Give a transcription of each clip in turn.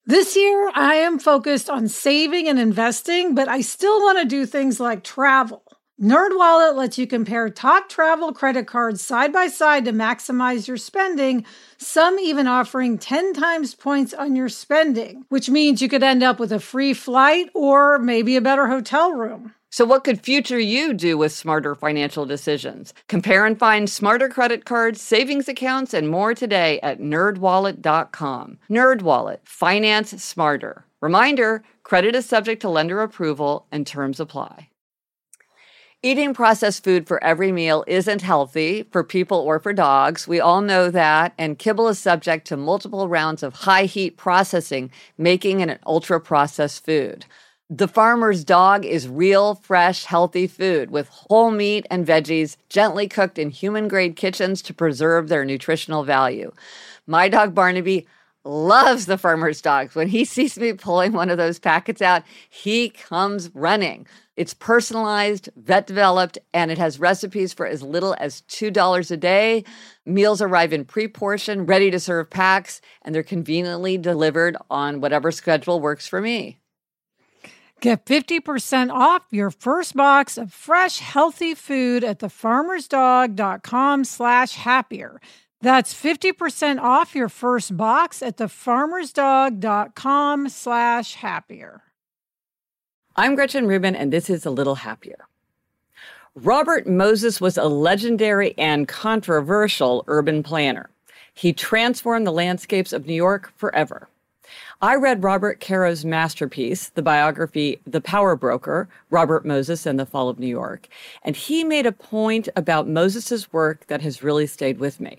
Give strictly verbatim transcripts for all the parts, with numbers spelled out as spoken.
This year, I am focused on saving and investing, but I still want to do things like travel. NerdWallet lets you compare top travel credit cards side by side to maximize your spending, some even offering ten times points on your spending, which means you could end up with a free flight or maybe a better hotel room. So what could future you do with smarter financial decisions? Compare and find smarter credit cards, savings accounts, and more today at nerd wallet dot com. NerdWallet, finance smarter. Reminder, credit is subject to lender approval and terms apply. Eating processed food for every meal isn't healthy for people or for dogs. We all know that, and kibble is subject to multiple rounds of high-heat processing, making it an ultra-processed food. The Farmer's Dog is real, fresh, healthy food with whole meat and veggies gently cooked in human-grade kitchens to preserve their nutritional value. My dog Barnaby loves the Farmer's Dog. When he sees me pulling one of those packets out, he comes running. It's personalized, vet-developed, and it has recipes for as little as two dollars a day. Meals arrive in pre-portioned, ready-to-serve packs, and they're conveniently delivered on whatever schedule works for me. Get fifty percent off your first box of fresh, healthy food at thefarmersdog.com slash happier. That's fifty percent off your first box at thefarmersdog.com slash happier. I'm Gretchen Rubin, and this is A Little Happier. Robert Moses was a legendary and controversial urban planner. He transformed the landscapes of New York forever. I read Robert Caro's masterpiece, the biography The Power Broker, Robert Moses and the Fall of New York, and he made a point about Moses's work that has really stayed with me.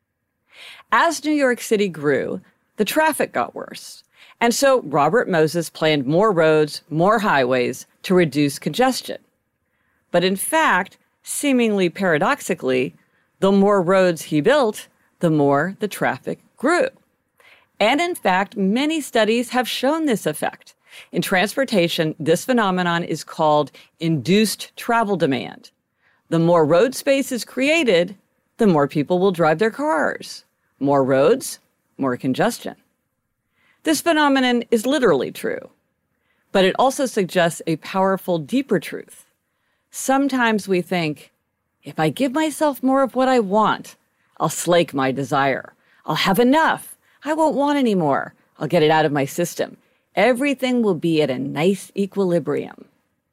As New York City grew, the traffic got worse. And so Robert Moses planned more roads, more highways to reduce congestion. But in fact, seemingly paradoxically, the more roads he built, the more the traffic grew. And in fact, many studies have shown this effect. In transportation, this phenomenon is called induced travel demand. The more road space is created, the more people will drive their cars. More roads, more congestion. This phenomenon is literally true, but it also suggests a powerful, deeper truth. Sometimes we think, if I give myself more of what I want, I'll slake my desire. I'll have enough. I won't want any more. I'll get it out of my system. Everything will be at a nice equilibrium.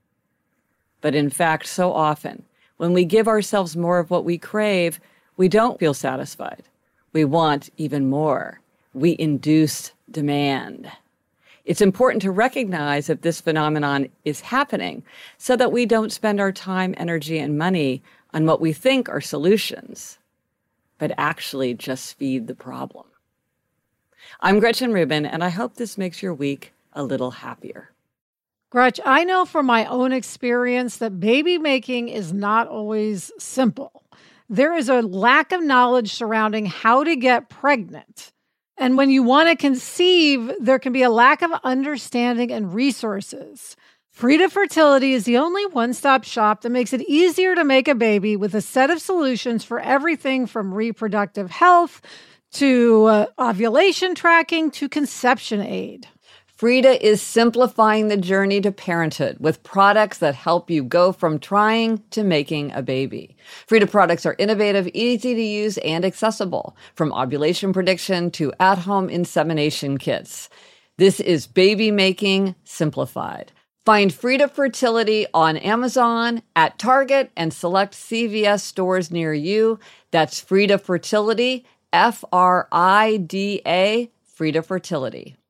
But in fact, so often, when we give ourselves more of what we crave, we don't feel satisfied. We want even more. We induce demand. It's important to recognize that this phenomenon is happening so that we don't spend our time, energy, and money on what we think are solutions, but actually just feed the problem. I'm Gretchen Rubin, and I hope this makes your week a little happier. Gretch, I know from my own experience that baby making is not always simple. There is a lack of knowledge surrounding how to get pregnant. And when you want to conceive, there can be a lack of understanding and resources. Frida Fertility is the only one-stop shop that makes it easier to make a baby with a set of solutions for everything from reproductive health to uh, ovulation tracking to conception aid. Frida is simplifying the journey to parenthood with products that help you go from trying to making a baby. Frida products are innovative, easy to use, and accessible, from ovulation prediction to at-home insemination kits. This is baby making simplified. Find Frida Fertility on Amazon, at Target, and select C V S stores near you. That's Frida Fertility, F R I D A, Frida Fertility.